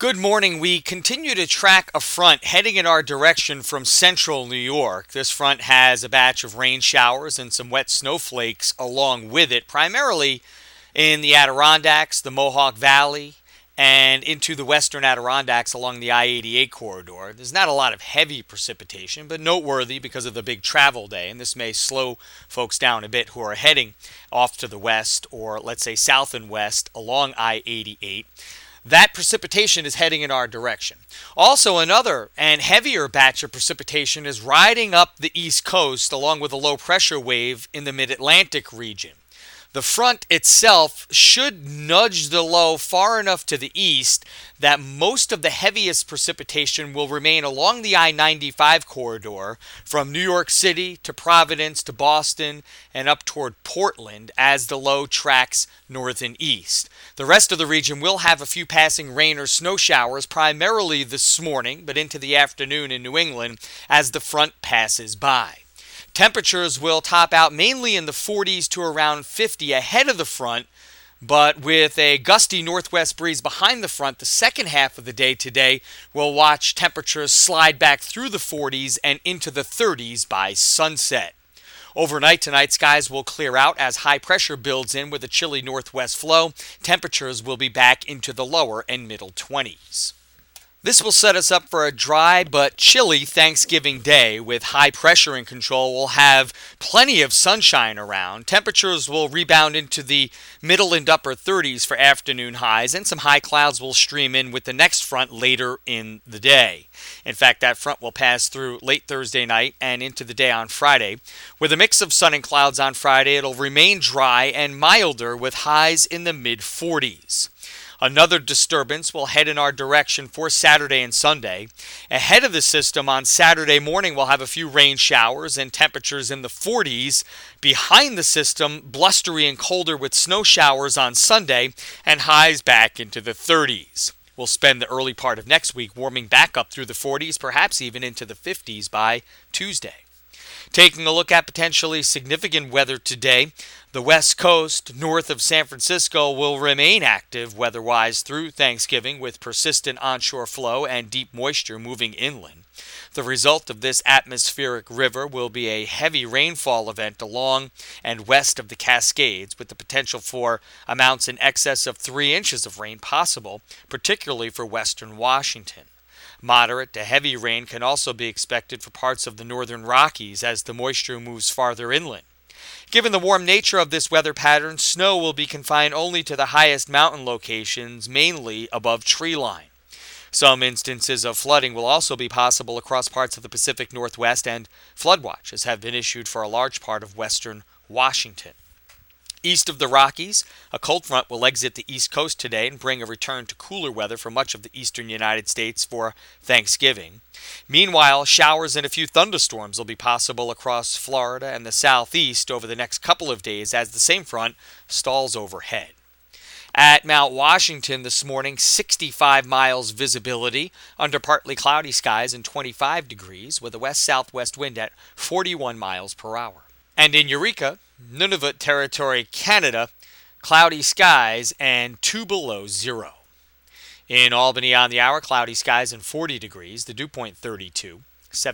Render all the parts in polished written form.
Good morning. We continue to track a front heading in our direction from central New York. This front has a batch of rain showers and some wet snowflakes along with it, primarily in the Adirondacks, the Mohawk Valley, and into the western Adirondacks along the I-88 corridor. There's not a lot of heavy precipitation, but noteworthy because of the big travel day, and this may slow folks down a bit who are heading off to the west or, let's say, south and west along I-88. That precipitation is heading in our direction. Also, another and heavier batch of precipitation is riding up the east coast along with a low pressure wave in the mid-Atlantic region. The front itself should nudge the low far enough to the east that most of the heaviest precipitation will remain along the I-95 corridor from New York City to Providence to Boston and up toward Portland as the low tracks north and east. The rest of the region will have a few passing rain or snow showers primarily this morning, but into the afternoon in New England as the front passes by. Temperatures will top out mainly in the 40s to around 50 ahead of the front, but with a gusty northwest breeze behind the front, the second half of the day today will watch temperatures slide back through the 40s and into the 30s by sunset. Overnight tonight, skies will clear out as high pressure builds in with a chilly northwest flow. Temperatures will be back into the lower and middle 20s. This will set us up for a dry but chilly Thanksgiving Day. With high pressure in control, we'll have plenty of sunshine around. Temperatures will rebound into the middle and upper 30s for afternoon highs, and some high clouds will stream in with the next front later in the day. In fact, that front will pass through late Thursday night and into the day on Friday. With a mix of sun and clouds on Friday, it'll remain dry and milder with highs in the mid-40s. Another disturbance will head in our direction for Saturday and Sunday. Ahead of the system on Saturday morning, we'll have a few rain showers and temperatures in the 40s. Behind the system, blustery and colder with snow showers on Sunday and highs back into the 30s. We'll spend the early part of next week warming back up through the 40s, perhaps even into the 50s by Tuesday. Taking a look at potentially significant weather today, the west coast north of San Francisco will remain active weather-wise through Thanksgiving with persistent onshore flow and deep moisture moving inland. The result of this atmospheric river will be a heavy rainfall event along and west of the Cascades with the potential for amounts in excess of 3 inches of rain possible, particularly for western Washington. Moderate to heavy rain can also be expected for parts of the northern Rockies as the moisture moves farther inland. Given the warm nature of this weather pattern, snow will be confined only to the highest mountain locations, mainly above tree line. Some instances of flooding will also be possible across parts of the Pacific Northwest, and flood watches have been issued for a large part of western Washington. East of the Rockies, a cold front will exit the east coast today and bring a return to cooler weather for much of the eastern United States for Thanksgiving. Meanwhile, showers and a few thunderstorms will be possible across Florida and the southeast over the next couple of days as the same front stalls overhead. At Mount Washington this morning, 65 miles visibility under partly cloudy skies and 25 degrees with a west-southwest wind at 41 miles per hour. And in Eureka, Nunavut Territory, Canada, cloudy skies and 2 below zero. In Albany on the hour, cloudy skies and 40 degrees, the dew point 32,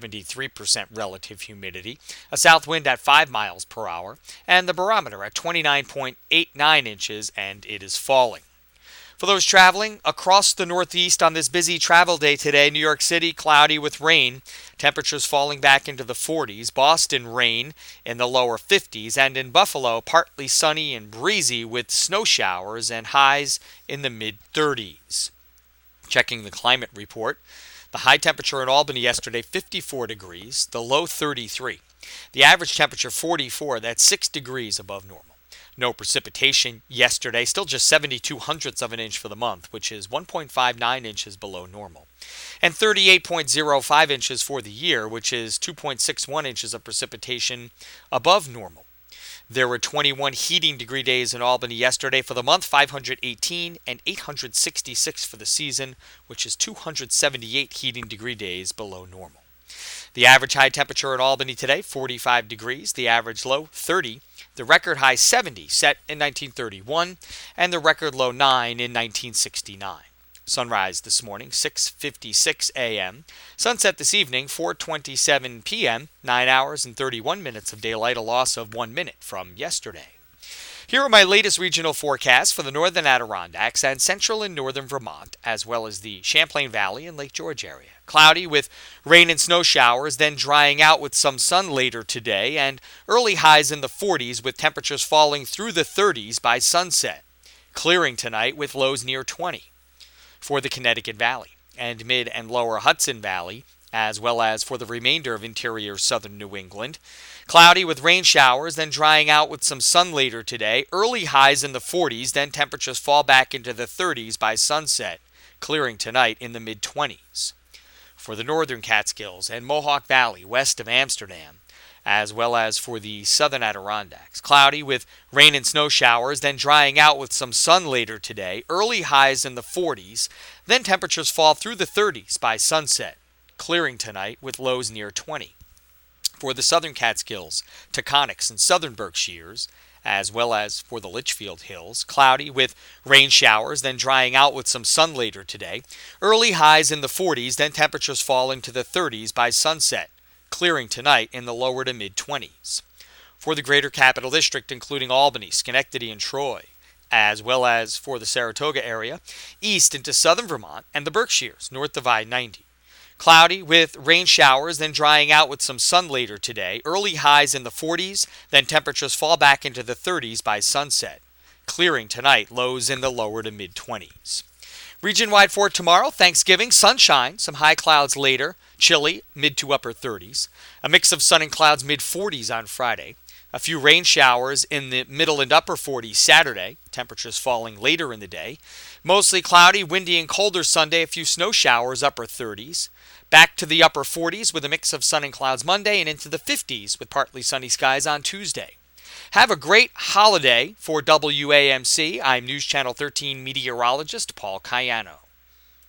73% relative humidity, a south wind at 5 miles per hour, and the barometer at 29.89 inches, and it is falling. For those traveling across the Northeast on this busy travel day today, New York City, cloudy with rain, temperatures falling back into the 40s, Boston, rain in the lower 50s, and in Buffalo, partly sunny and breezy with snow showers and highs in the mid-30s. Checking the climate report, the high temperature in Albany yesterday, 54 degrees, the low 33. The average temperature 44, that's 6 degrees above normal. No precipitation yesterday, still just 72 hundredths of an inch for the month, which is 1.59 inches below normal. And 38.05 inches for the year, which is 2.61 inches of precipitation above normal. There were 21 heating degree days in Albany yesterday for the month, 518, and 866 for the season, which is 278 heating degree days below normal. The average high temperature in Albany today, 45 degrees. The average low, 30. The record high, 70, set in 1931. And the record low, 9 in 1969. Sunrise this morning, 6:56 a.m. Sunset this evening, 4:27 p.m. 9 hours and 31 minutes of daylight, a loss of 1 minute from yesterday. Here are my latest regional forecasts for the northern Adirondacks and central and northern Vermont, as well as the Champlain Valley and Lake George area. Cloudy with rain and snow showers, then drying out with some sun later today, and early highs in the 40s with temperatures falling through the 30s by sunset. Clearing tonight with lows near 20. For the Connecticut Valley and mid and lower Hudson Valley, as well as for the remainder of interior southern New England. Cloudy with rain showers, then drying out with some sun later today. Early highs in the 40s, then temperatures fall back into the 30s by sunset, clearing tonight in the mid-20s. For the northern Catskills and Mohawk Valley west of Amsterdam, as well as for the southern Adirondacks. Cloudy with rain and snow showers, then drying out with some sun later today. Early highs in the 40s, then temperatures fall through the 30s by sunset, clearing tonight with lows near 20. For the southern Catskills, Taconics, and southern Berkshires, as well as for the Litchfield Hills, cloudy with rain showers, then drying out with some sun later today. Early highs in the 40s, then temperatures fall into the 30s by sunset, clearing tonight in the lower to mid-20s. For the greater Capital District, including Albany, Schenectady, and Troy, as well as for the Saratoga area, east into southern Vermont, and the Berkshires, north of I-90. Cloudy with rain showers, then drying out with some sun later today. Early highs in the 40s, then temperatures fall back into the 30s by sunset. Clearing tonight, lows in the lower to mid-20s. Region-wide for tomorrow, Thanksgiving, sunshine, some high clouds later, chilly, mid to upper 30s. A mix of sun and clouds, mid-40s on Friday. A few rain showers in the middle and upper 40s Saturday, temperatures falling later in the day. Mostly cloudy, windy, and colder Sunday, a few snow showers, upper 30s. Back to the upper 40s with a mix of sun and clouds Monday, and into the 50s with partly sunny skies on Tuesday. Have a great holiday. For WAMC, I'm News Channel 13 meteorologist Paul Cayano.